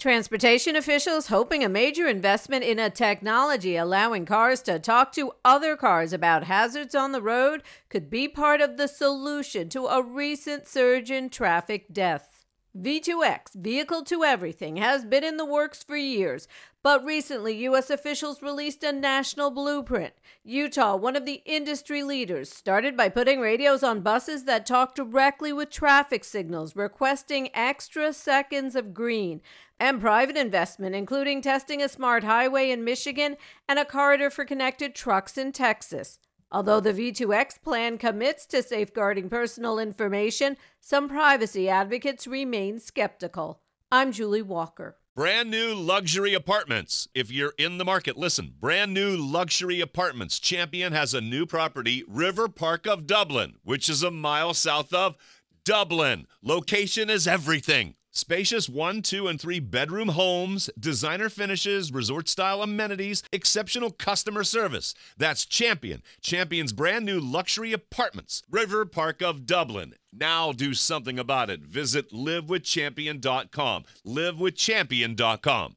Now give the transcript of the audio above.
Transportation officials hoping a major investment in a technology allowing cars to talk to other cars about hazards on the road could be part of the solution to a recent surge in traffic deaths. V2X, Vehicle to Everything, has been in the works for years, but recently U.S. officials released a national blueprint. Utah, one of the industry leaders, started by putting radios on buses that talk directly with traffic signals, requesting extra seconds of green, and private investment, including testing a smart highway in Michigan and a corridor for connected trucks in Texas. Although the V2X plan commits to safeguarding personal information, some privacy advocates remain skeptical. I'm Julie Walker. Brand new luxury apartments. If you're in the market, listen. Brand new luxury apartments. Champion has a new property, River Park of Dublin, which is a mile south of Dublin. Location is everything. Spacious 1, 2, and 3 bedroom homes, designer finishes, resort-style amenities, exceptional customer service. That's Champion. Champion's brand new luxury apartments. River Park of Dublin. Now do something about it. Visit livewithchampion.com. livewithchampion.com.